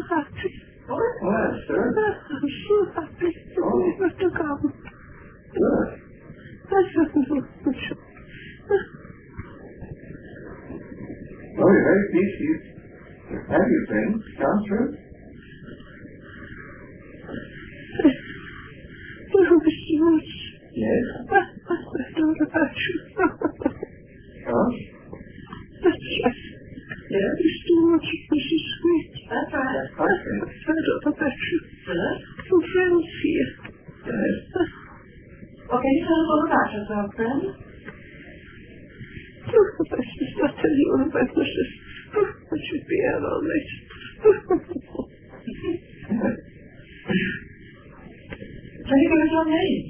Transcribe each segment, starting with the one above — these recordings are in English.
happy. Well, sir. I'm so happy that we have to come. Good. I haven't looked much. Well, we're very pleased you have your things come through. Oh, Mr. Woods. Yes. I thought about you. Oh? That's right. Yes. Mr. Woods, Mrs. Sweet. That's right. That's quite good. I thought about you. Yes. Some friends here. Yes. Well, can you tell us all about yourself, friend? Oh, I should not tell you all about myself. I should be out all night. Can you give us your name?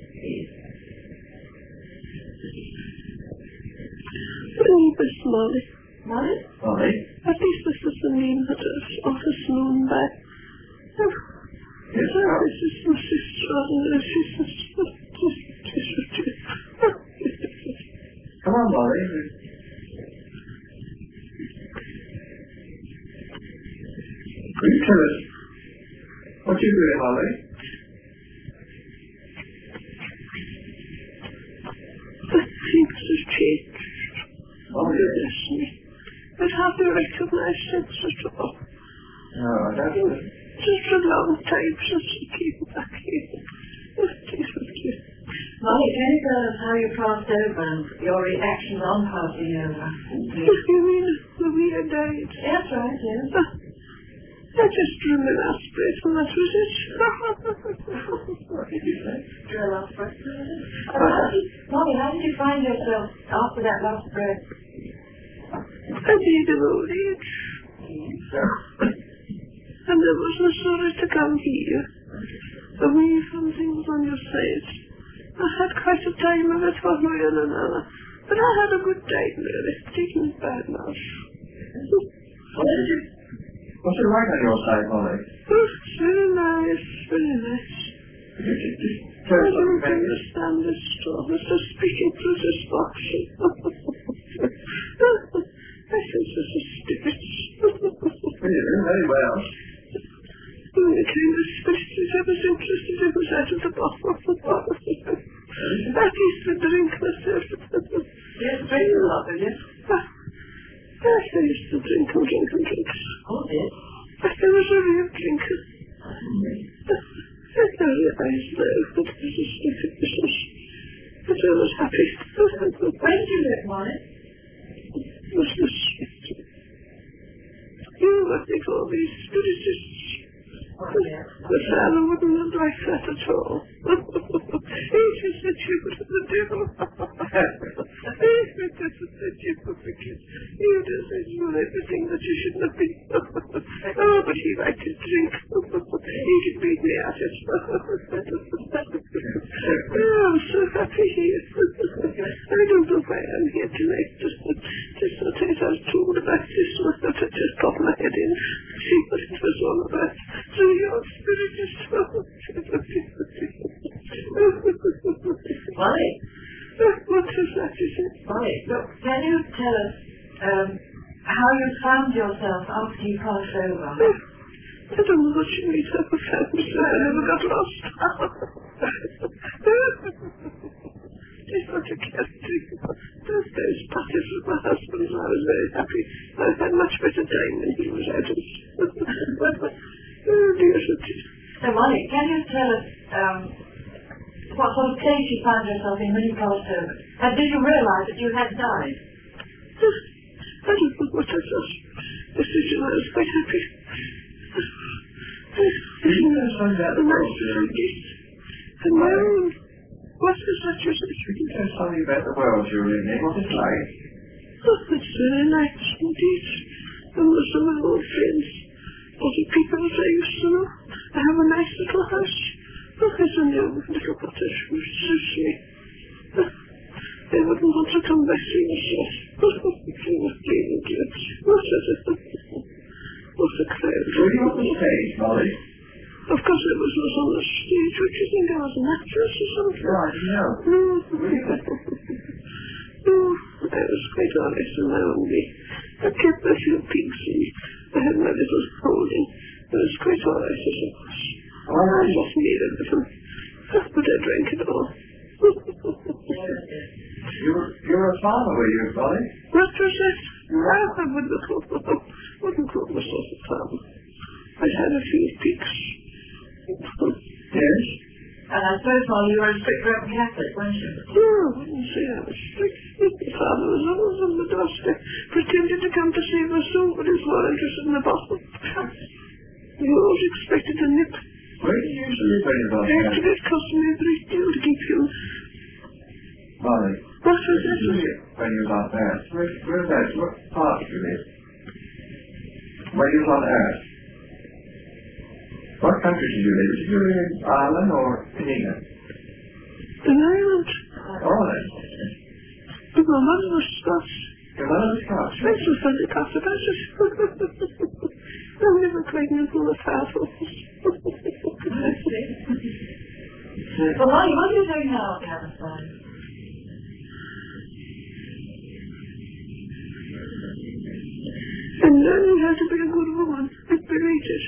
Miss Molly. Molly? Molly? At least this is the name that is office known by. Oh, Yes, this is my sister. She's come on, Molly. Will you tell us what you're doing, Molly? Things have changed. Oh, yes. I'd hardly recognize sense at all. No, that's good. Just a long time since I came back here. Molly, can you tell us how you crossed over and your reactions on passing over? You mean the way I died? That's right, yes. I just drew my last breath and that was it. What did you say? Drew a last breath. Molly, how did you find yourself after that last breath? I died of old age. And there was no sorrow to come here. Away from things on your side. I had quite a time of it one way and another. But I had a good time really. Taking it bad now. What's it like on your side, Molly? Oh, it's very nice, very nice. Just I tell us don't something. understand this storm. It's just speaking through this box. I think this is stupid. Well, you're doing very well. The kind of spirit that I was interested in was out of the bottle of the bottle. That is the drink myself. Yes, drink a lot, did you? Yes, I used to drink and drink and drink. Oh, yes. But I was a real drinker. I realized now that it was a stupid business. But I was happy. Where did you live, Molly? It was the shit. You know what they call these spiritists. Oh, yes. The father wouldn't have liked that at all. He just said you were the devil. He just said you were wicked. You just said you were everything that you shouldn't have been. Oh, but he liked to drink. He could beat me at it. Oh, I'm so happy here. I don't know why I'm here tonight. Just sometimes I was told about this one. I just popped my head in. See what it was all about. So your spirit is so... Molly? What was that, you said? Molly, look, can you tell us how you found yourself after you crossed over? I don't know what you mean. I found myself. I never got lost. Just what you can't think about. Those parties with my husband, I was very happy. I had much better time than he was out of. Oh, dear, so So, Molly, can you tell us what sort of place you found yourself in when you crossed over? And did you realize that you had died? I don't know what I thought. Decision, I was quite happy. Didn't you find out the world you're in? And my own. What is that you said? Could you tell something about the world you're in? What it's like? Oh, it's very nice indeed. And with some of my old friends. All the people that I used to know. I have a nice little house. Oh, there's a new little cottage which suits me. They wouldn't want to come back to yourself. They were really good. What a crowd. Were you on the stage, Molly? Of course I was not on the stage. Would you think I was an actress or something? No, I didn't know. No, I was quite honest in my own way. I kept my few pigs and I had my little holding. It was quite all right, I suppose. Well, I just needed a little. But I drank it all. You're a farmer, you, Polly? What was it? I wouldn't call myself a farmer. I had a few pigs. Yes. And I suppose, Molly, you were a strict Roman Catholic, weren't you? No, I wouldn't say I was strict. My father was always on the doorstep, pretending to come to save us soul, but he was more interested in the bottle. He always expected a nip. Where did you used to live when you got there? Actually, it cost me a great deal to keep you. Molly, What was where did you that? live when you got there? Where's that? What part do you live? When you was on Earth? What country did you live? Did you live in Ireland or in England? In Ireland. Ireland. But my mother was Scots. Your mother was Scots. That's the funny part about it. I'm never quite knew who the father was. Well, Molly, what are you doing now at Palestine? And learning how to be a good woman. It's berated.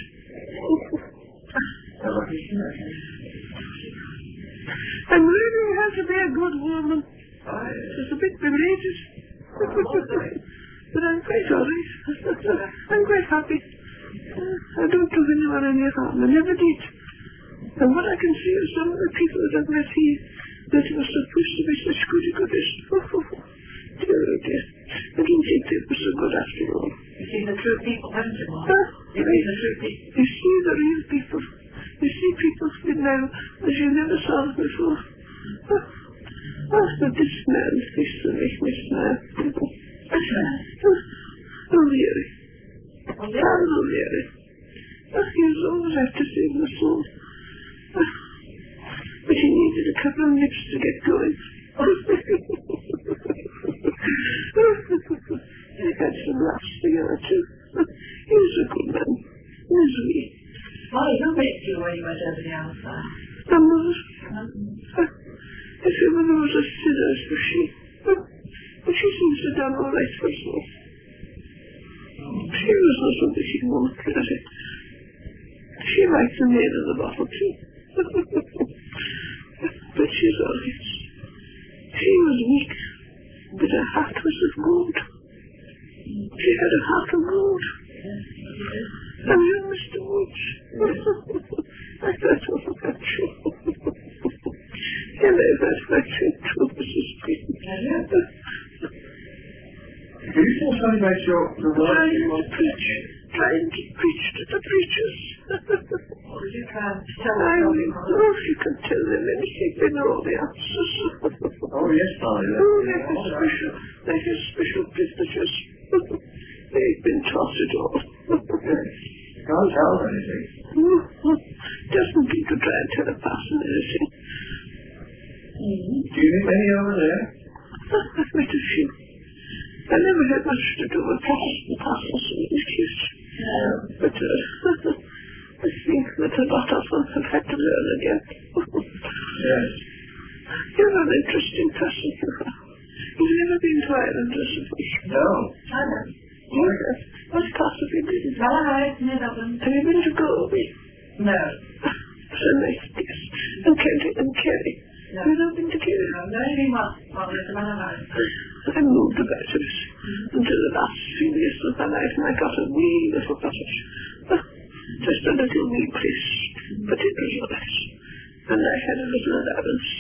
I'm learning how to be a good woman. It's a bit berated. But I'm quite alright. I'm quite happy. I don't do anyone any harm. I never did. And what I can see of some of the people that I've met here, that were supposed to be such goody-goodies. Dear, oh dear. I didn't think they were so good after all. You see the true people, haven't you, Molly? You You see the true people. You see the real people. You see people now as you never saw them before. But this man used to make me smile. O'Leary. O'Leary. He was always after saving the soul. But he needed a couple of nips to get going. They had some laughs together too. He was a good man. He was me. Molly, who met you when you went over the outside? My mother. If your mother was as sinner as was she. But she seems to have done all right for herself. She was also a busy woman, credit. She liked the name of the bottle too. But she's all right. She was weak, but her heart was of gold. She had a heart of gold. And you, Mr. Woods. I thought all about you. Hello, that's my friend too, Mrs. Green. Can you say something about the work Trying you to want preach. Trying to preach to the preachers. What did you try and tell I them? know if you can tell them anything, they know all the answers. Oh, yes, Molly. Like a special privileges. They've been taught it all. Can't tell anything. Doesn't need to try and tell a person anything. Do you meet many over there? I've met a few. I never had much to do with pastors and issues. But I think that a lot of them have had to learn again. Yes. You're an interesting person, you are. You've never been to Ireland, I suppose. No. I know. Yes. What part of it is it? Well, I near Dublin. Have you been to Galway? No. It's a nice place. And Kerry. No. You've not been to Kerry? No, no, any more. Well, there's another one. I moved about a bit until the last few years of my life, and I got a wee little cottage. Just a little wee place, but it was nice. And I had a little allowance.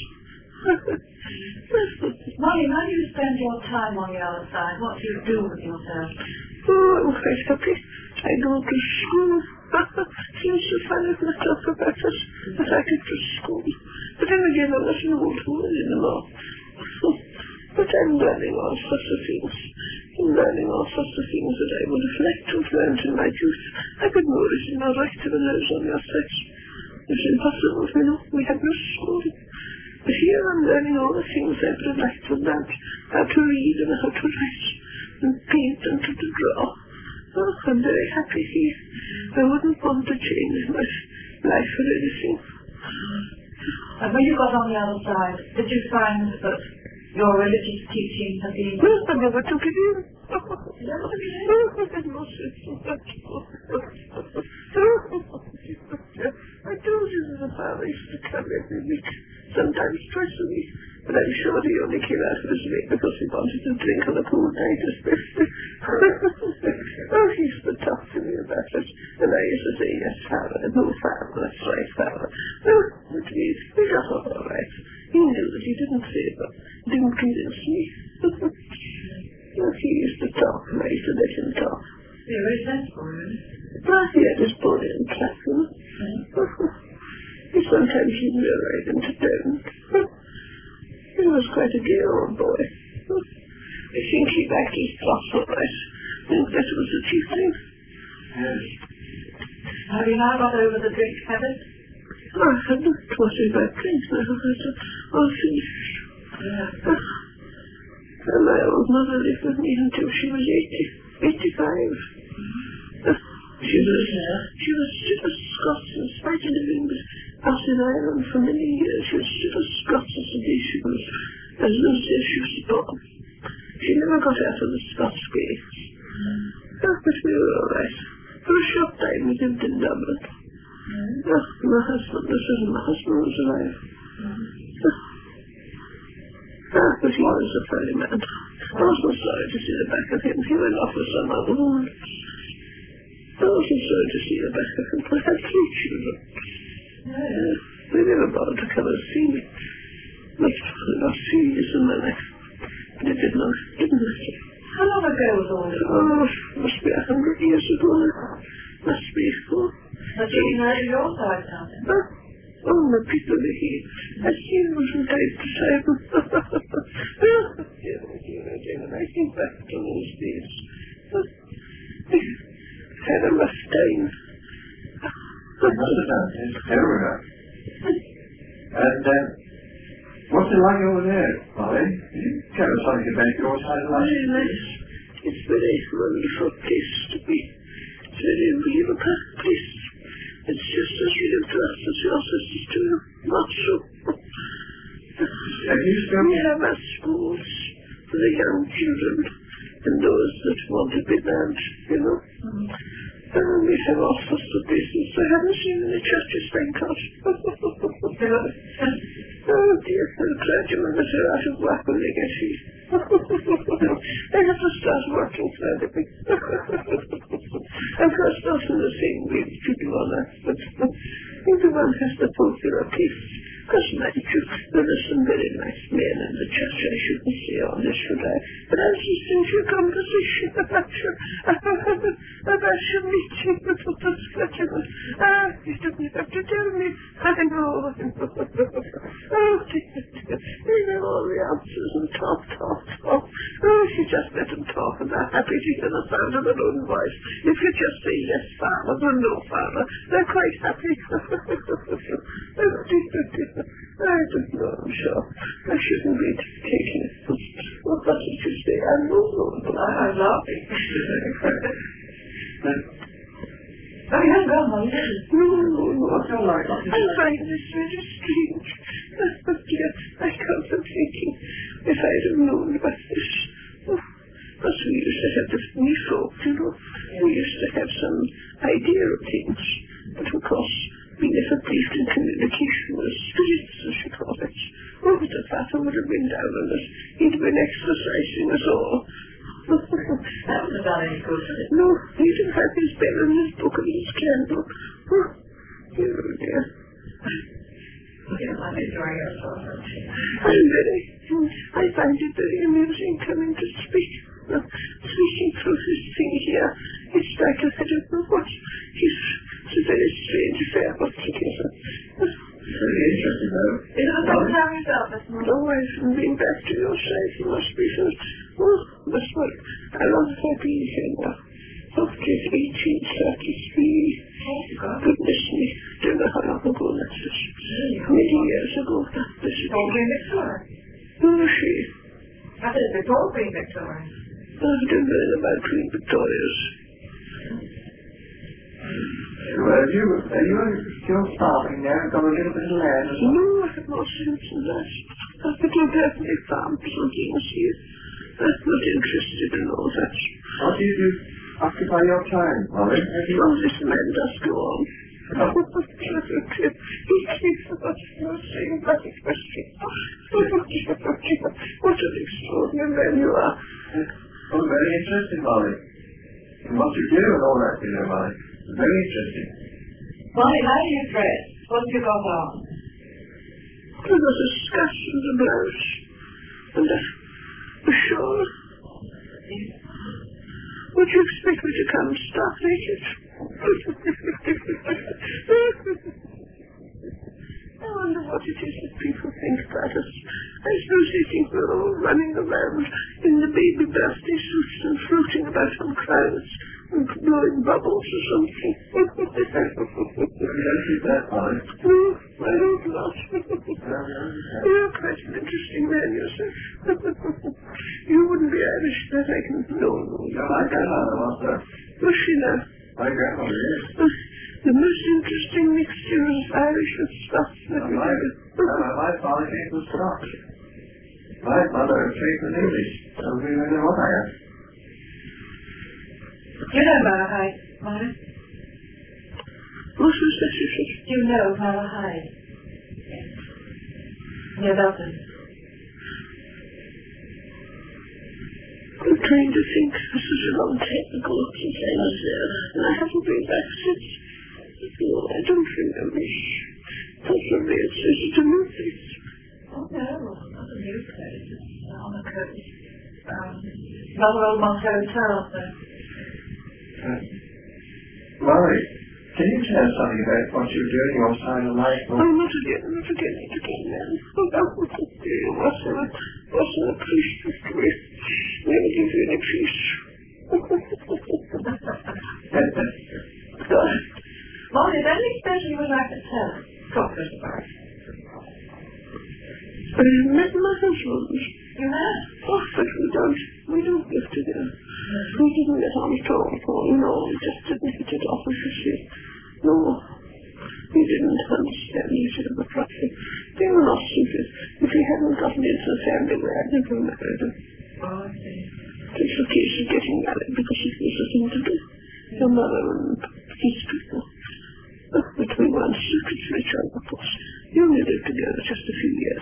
Molly, how do you spend your time on the other side? What do you do with yourself? Oh, I'm quite happy. I go to school. Seems so funny to talk about it, but I go to school. But then again, I'm not an old woman anymore. But I'm learning all sorts of things. I'm learning all sorts of things that I would have liked to have learned in my youth. I could know it in my right to the nose on your sex. It's impossible, you know. We have no school. But here I'm learning all the things I would have liked to have learned. How to read and how to write, and paint and to draw. Oh, I'm very happy here. I wouldn't want to change my life for anything. And when you got on the other side, did you find that your religious teaching had been... Well, I never took it in. You never took it in? Oh, I had no sense of that. because he wanted to drink on the pool night, especially. Oh, he used to talk to me about it, and I used to say, yes, father, no, father, that's right, father. Oh, but we got all right. He knew that he didn't say it, but didn't convince me. Well, he used to talk, and I used to let him talk. Yeah, very sensible, really. But he had his body in Clapham. Sometimes he'd ride him to town. He was quite a gay old boy. I think he backed his thoughts all right. I think that was the chief thing. Yes. Have you now got over the drink habit? I hadn't totally bad drinks now. I was all finished. Yeah. And my old mother lived with me until she was 85. She was still a Scots in spite of living out in Ireland for many years. She was still a Scots as the day she was, as Lou says, she was born. She never got out of the Scots way. But we were all right. For a short time we lived in Dublin. My husband was alive. But he was a funny man. I was so sorry to see the back of him. He went off with some other woman. I was so sorry to see the back of him. I had 3 children. They never bothered to come and see me. Not serious in my life. They didn't matter. How long ago was all this? Oh, must be 100 years ago now. Must be. But you know your side something. Oh, the people they hate. I see them from time to time. And I think back to those days. Had a rough time. It's terrible. And, what's it like over there, Molly? Can you tell us something about your side of life? Very nice. It's a very wonderful place to be. It's a very real place. It's just as real to us as your sisters to you. Not so. Have you still... We have our schools for the young children and those that want to be learned, you know. And we have all sorts of places. I haven't seen any churches, thank God. Oh dear, the clergymen that are out of work when they get here. They have to start working for a living. Of course, not in the same way as people on earth, but everyone has to fulfill a place. Because, mind you, there are some very nice men in the church. I shouldn't say all this, should I? But I was listening to your conversation about your meeting with the clergyman. You didn't have to tell me. I know. Oh, dear. They know all the answers and talk. Oh, you just let them talk and they're happy to hear the sound of their own voice. If you just say yes, father, or no, father, they're quite happy. Oh, dear. I don't know, I'm sure. I shouldn't be taking it. What did you say? I'm I'm laughing. Oh, you haven't gone, have you? No. What's your life like? I find this very strange. But yet, I can't help thinking, if I'd have known about this. Because we used to have this wee folk, you know. We used to have some idea of things. But of course, we never believed in communication with spirits, as you call it. Oh, but the father would have been down on us. He'd been exercising us all. That wouldn't have done any good, would it? No, he didn't have his bell and his book and his candle. Oh, dear. Yeah, I'm enjoying yourself, aren't you? I find it very amusing coming to speak. Speaking through this thing here, it's like I don't know what. It's a very strange affair altogether. Very interesting, though. Don't tell yourself this morning. No, I haven't been back to your side. You must be first. Oh, that's what. How long have I been here now? Okay, 1833. Goodness me. Don't know how long ago that is. Many years ago. Before Queen Victoria. Who is she? I said before Queen Victoria. I don't know about Queen Victoria's. Well, you still starving there and got a little bit of land or something? No, I have no sense in that. I don't have any farms or things here. I'm not interested in all that. What do you do occupy your time, Molly? Well, this man does go on. No. He keeps us saying that question. What an extraordinary man you are. Oh, very interesting, Molly. And what you do and all that, you know, Molly. Very interesting. Molly, how do you dress? What have you got on? There was a skirt and a blouse. And a shawl. Would you expect me to come stark naked? I wonder what it is that people think about us. I suppose they think we're all running around in the baby birthday suits and floating about on clouds and blowing bubbles or something. You don't see that, Molly. No, I hope not. You're quite an interesting man yourself. You wouldn't be Irish, that I can know. No, my grandmother was there. Was she now? My grandmother is. The most interesting mixture of Irish and Scots that we have. My father came from Scotland. My mother came from English. So we were in the water. You know Malahide, Molly? What was that you said? You know Malahide. Near Belfast. I'm trying to think. This is a long time ago since I was there, and I haven't been back since. No, I don't remember. Possibly it's just a new place. Oh, no, not a new place. It's on the coast. Another old Mont Hotel, so. Molly, can you tell us something about what you're doing your side of life? Oh, not again, man. Wasn't a priest with me. Never give you any peace. Molly, is there any special you would like to tell? Talk to us about it. I met my husband. You have? Oh, but we don't live together. We didn't get on at all. No, we just didn't hit it off, you see. No, he didn't understand each other properly. They were not suited. If he hadn't gotten into the family where I never married him. Oh, I see. It's a case of getting married because it was the thing to do. Your mother and his people. But we weren't suited to each other, of course. We only lived together just a few years.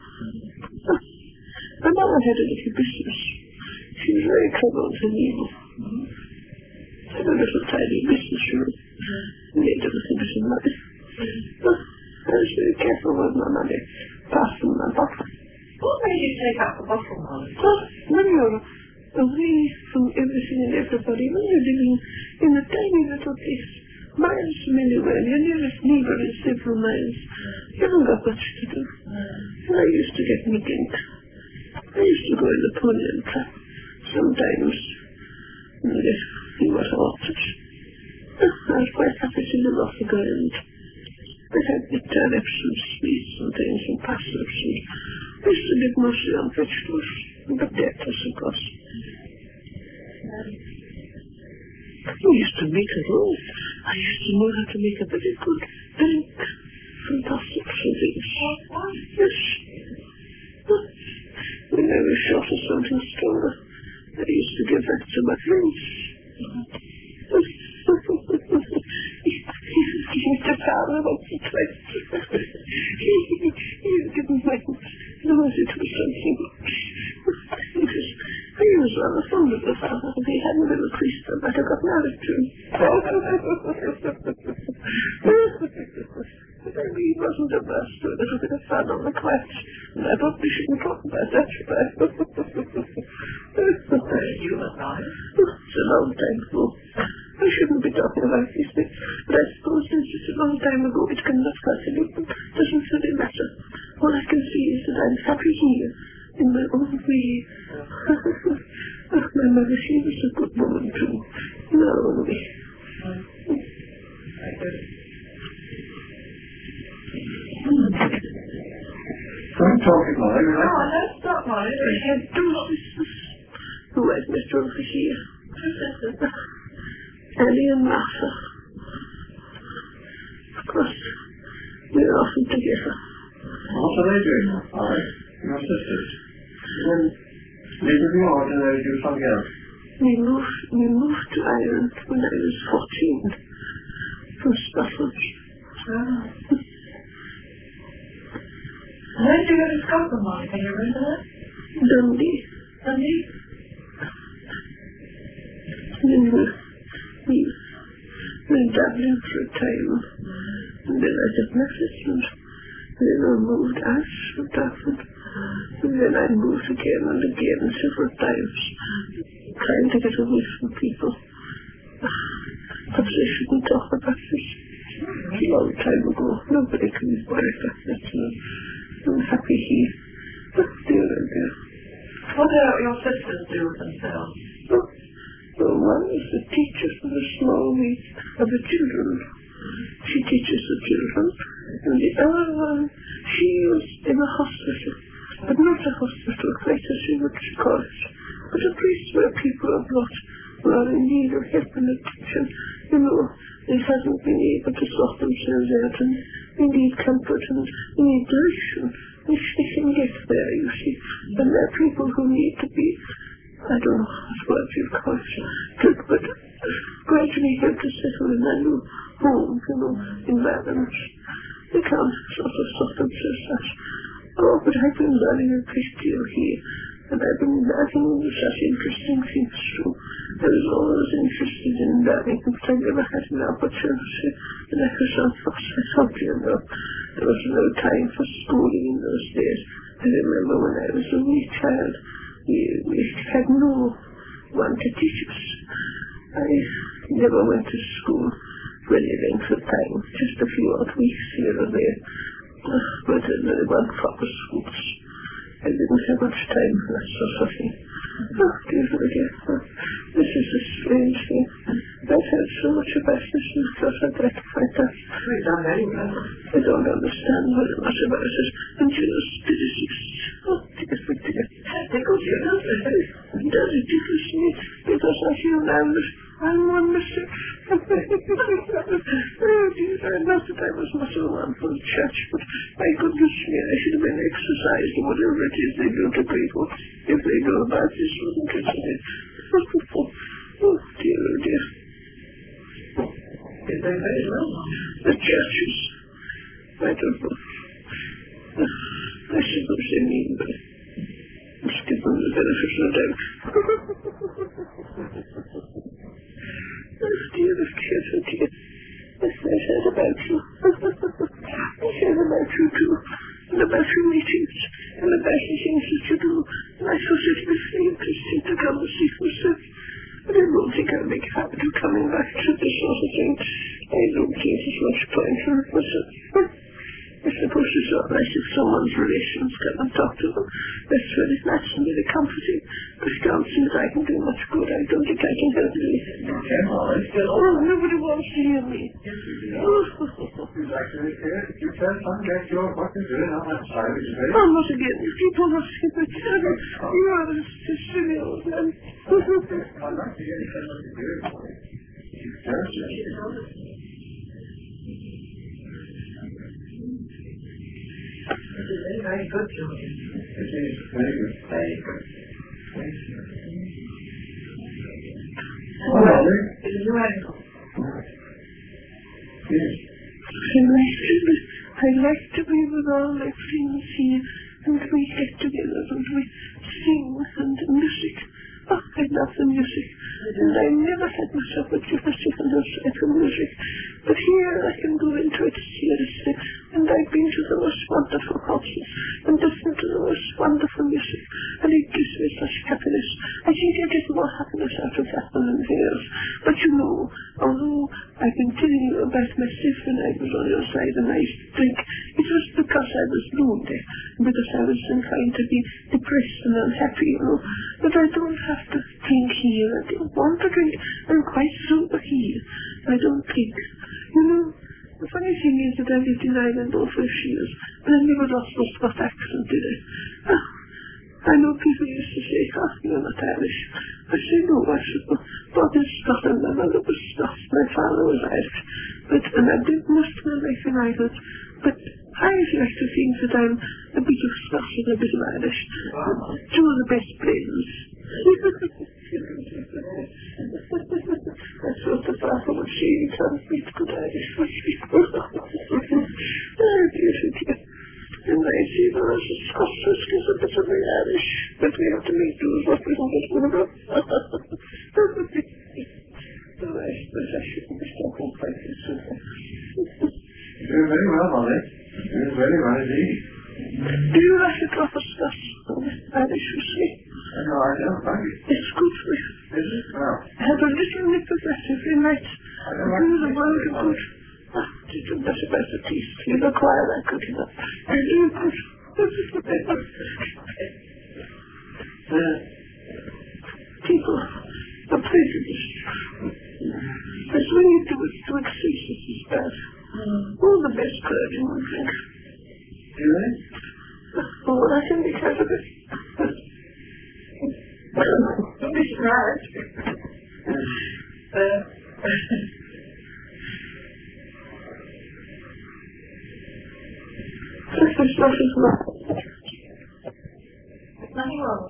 My mother had a little business. She was very troubled and evil. Had a little tiny business room. Made a little bit of money. I was very careful with my money. Passed them my bottle. What made you take up the bottle, Molly? Well, when you're away from everything and everybody, when you're living in a tiny little place, miles from anywhere, your nearest neighbor is several miles, you haven't got much to do. And I used to get me drink. I used to go in the pony and trap sometimes. And if he was orchard. I was quite happy to live off the ground. I had the turnips and sweets and things and parsnips, and I used to live mostly on vegetables and potatoes, of course. I used to make a roll. I used to know how to make a very good drink. Fantastic things. Yes. When I was short of something stronger, I used to give that to my friends. He was the father of the place. He didn't mind as long as it was something. Because he was rather fond of the father. If he hadn't been a priest, I might have got married to him. Maybe he wasn't averse to a little bit of fun on the quest. And I thought we shouldn't talk about that, should I? You were right. It's a long time ago. I shouldn't be talking about these things, but I suppose since it's a long time ago, it cannot fascinate them. Doesn't really matter. All I can see is that I'm happy here, in my own way. My mother, she was a good woman too, in her own way. Don't talk it, Molly. No, don't stop, Molly. I had two sisters who I'd met over here. Two sisters. Annie and Martha. Of course, we were often together. What are they doing now, Molly? Your sisters? Then live with you or do they do something else? We moved to Ireland when I was 14. from Scotland. When did you go to Scotland, Molly? Can you remember that? Dundee. Dundee? And then we were in Dublin for a time. And then I got message and then I moved out from Dublin. And then I moved again and again several times, trying to get away from people. Perhaps I shouldn't talk about this. It's a long time ago. Nobody can worry about that. I'm happy here. But dear, oh dear. What do your sisters do with themselves? Well, one is the teacher for the small week of the children. She teaches the children. And the other one, she is in a hospital. But not a hospital, quite as you would call it. But a place where people who are in need of help and attention. You know, they haven't been able to sort themselves out, and they need comfort and they need direction, which they can get there, you see. And there are people who need to be, I don't know what words you call it, but gradually help to settle in a new home, you know, environment. They can't sort of sort themselves out. Oh, but I've been learning a great deal here, and I've been learning such interesting things too. I was always interested in learning, but I never had an opportunity. And I thought, you know, there was no time for schooling in those days. I remember when I was a wee child, we had no one to teach us. I never went to school for any length of time, just a few odd weeks here or there. But there weren't proper schools. I didn't have much time for that sort of thing. Oh, dear, this is a strange thing. I've heard so much about this and thought I'd like to find out. I don't understand very much about it. And you know, statistics. Oh, dear. Tickles you, doesn't it? Does it tickles me? Because I feel now that I'm one mistake. Oh, dear, not that I was much of a man for the church, but my goodness me, I should have been exercised or whatever it is they do to people if they know about this, wasn't it? Oh, dear, oh, dear. Did they very well? The churches. I don't know. I suppose they mean, but let's give them the benefit of the doubt. Oh, dear, oh, dear. Yes, I said about you. I said about you too. And about your meetings. And about the things that you do. And I thought it was very interesting to come and see myself. But I don't think I'll make a habit of coming back to this sort of thing. I don't think there's much point for it myself. I suppose it's all right if someone's relations come and talk to them. That's very nice and very comforting. But it don't seem that I can do much good. I don't think I can help you. Oh, nobody wants to hear me. You'd like to hear it? You tell some get your what you're doing on that side of the street. Oh, not again. People must hear me. You are a silly old man. I'd like to hear you tell what you're doing. You tell us. It is very good, Julian. It is very good. Very good. Thank you. Well, it's a new angle. Yes. I like to be with all my friends here, and we get together and we sing and music. Oh, I love the music, and I never had much opportunity for those type of music. But here I can go into it seriously, and I've been to the most wonderful concerts and listened to the most wonderful music, and it gives me such happiness. I think I get more happiness out of that than anything else. But you know, although I've been telling you about myself when I was on your side and I used to drink, it was because I was lonely, because I was inclined to be depressed and unhappy, you know. But I don't have to drink here. I don't want to drink. I'm quite sober here. I don't drink. You know, the funny thing is that I lived in Ireland all 5 years, and I never lost my Scotch accent, did I? Oh, I know people used to say, oh, you're not Irish. I say, no, I said, but in Scotland, my mother was Scots, my father was Irish. And I did most of my life in Ireland. But I like to think that I'm a bit of Scots and a bit of Irish. Two of the best blends. That's what the father would see, you can't beat good Irish people. Oh, dear. And I see there is a Scottish is a bit of the Irish, but we have to make do with what we can get rid of. So I suppose I shouldn't be talking like this. You're doing very well, Molly. You're doing very well indeed. Do you like a drop of Scotch? Irish, you see? No, I don't like it. It's good for you. Is it? Well, Have a little nip of that every night. I don't like Do the it. world of good. Did you better about the teeth? You look quite that good enough. You're doing good. People are prejudiced. It's when you do it to excess, this is bad. All the best clergymen drink. Do they? Oh, I can be kind of it. Don't be surprised. There's nothing wrong. Nothing wrong.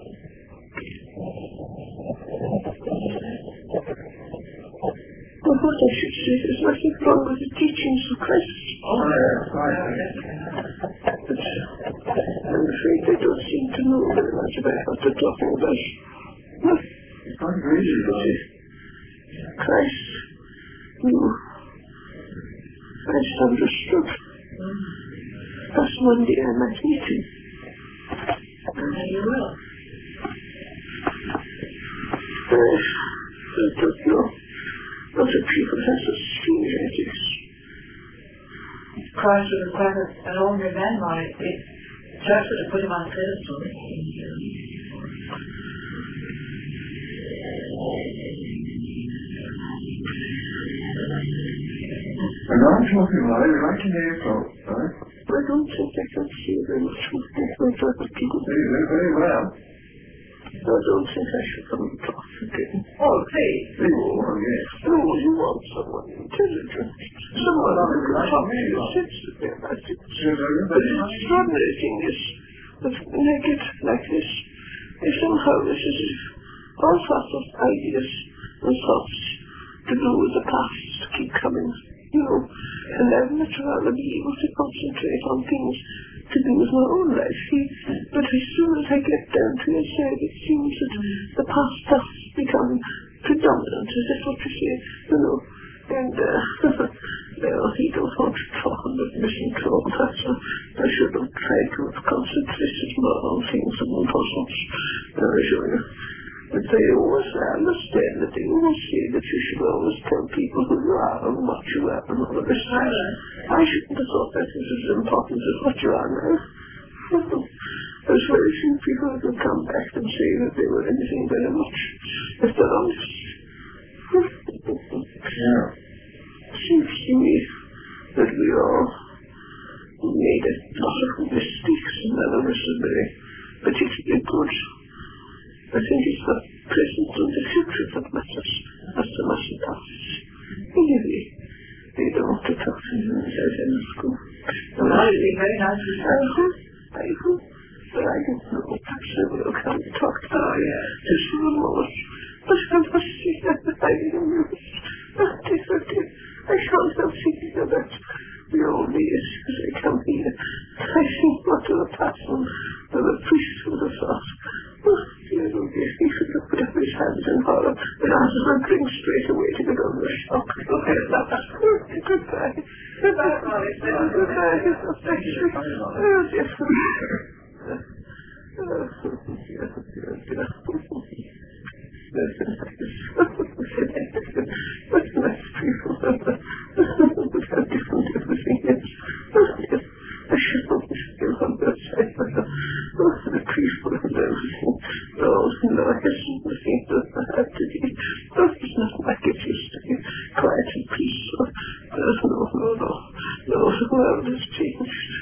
Well, what I should say, there's nothing wrong with the teachings of Christ. Oh, yeah, right. But I'm afraid they don't seem to know very much about what they're talking about. Well, It's not crazy, though. Christ knew. Christ understood. That's one day I might meet him. And you will. I don't know. Other people have such strange ideas. Christ would have had an ordinary man like it. Church would have put him on a pedestal. We're not talking, Molly. We'd like to hear your thoughts, right? I don't think I can see very much from other people. You do very well. I don't think I should come and talk again. Oh, please. Oh, yes. No, you want someone intelligent. Someone who can talk to you sensibly about it. But the extraordinary thing is that when I get like this, somehow this is all sorts of ideas and thoughts to do with the past keep coming, you know, and I'd much rather be able to concentrate on things to do with my own life, see? But as soon as I get down to your side, it seems that the past has become predominant. Is that what you say? You know, and, well, he don't want to talk about missing to all that, so I should have tried to have concentrated more on things that were important. I assure you. But they always understand that they always say that you should always tell people who you are and what you are and all of this. I shouldn't have thought that was as important as what you are now. There's very few people who can come back and say that they were anything very much, if they're honest. Yeah. Seems to me that we all made a lot of mistakes and none of us are very particularly good. I think it's the present and the future that matters as to much the past. Anyway, they don't want to talk to you as I said in school. Well, that would be very nice to say. I hope, but I don't know. Perhaps I will come and talk to you just for a moment. But I must say that I am nervous. I can't help thinking about the old days as I come here. I think what of the past and the priest would have thought. Oh, dear, he should have put up his hands in horror and asked for a drink straight away to get over the shock. Goodbye. Goodbye, Molly. Goodbye. Thank you. Oh, dear. What nice people. How different everything is. I should not be still on that side. The people and everything. Those nice and the things that I have to do. It's not like it used to be. Quiet and peaceful. No, the world has changed.